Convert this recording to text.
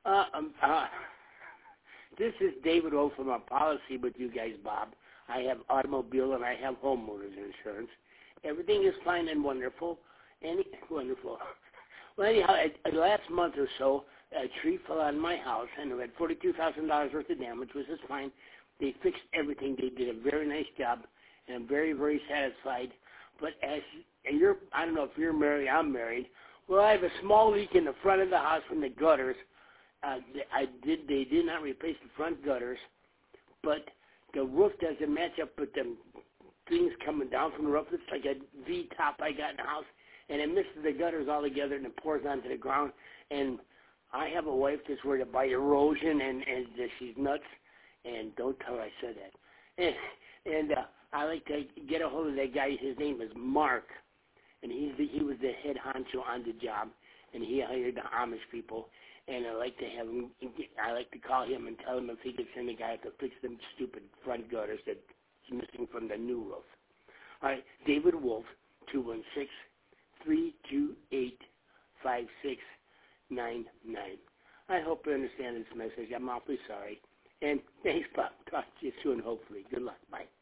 Uh, um, uh, this is David O from our policy with you guys, Bob. I have automobile and I have homeowners insurance. Everything is fine and wonderful. Wonderful. Well, anyhow, last month or so, a tree fell on my house, and it had $42,000 worth of damage, which is fine. They fixed everything. They did a very nice job, and I'm very, very satisfied. But I don't know if you're married, I'm married. Well, I have a small leak in the front of the house from the gutters. They did not replace the front gutters, but the roof doesn't match up with the things coming down from the roof. It's like a V-top I got in the house, and it misses the gutters all together, and it pours onto the ground. And I have a wife that's worried about erosion, and she's nuts, and don't tell her I said that. And I like to get a hold of that guy. His name is Mark, and he was the head honcho on the job, and he hired the Amish people. And I like to call him and tell him if he could send a guy to fix them stupid front gutters that's missing from the new roof. All right, David Wolf, 216-328-5699. I hope you understand this message. I'm awfully sorry. And thanks, Bob. Talk to you soon, hopefully. Good luck. Bye.